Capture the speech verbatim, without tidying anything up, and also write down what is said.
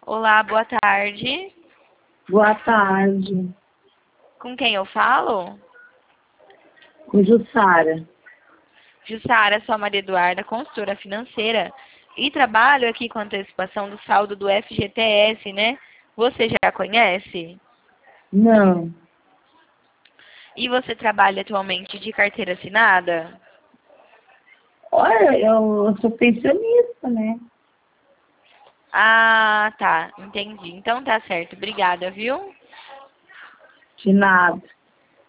Olá, boa tarde. Boa tarde. Com quem eu falo? Com Jussara. Jussara, sou a Maria Eduarda, consultora financeira. E trabalho aqui com antecipação do saldo do F G T S, né? Você já conhece? Não. E você trabalha atualmente de carteira assinada? Olha, eu, eu sou pensionista, né? Ah, tá. Entendi. Então tá certo. Obrigada, viu? De nada.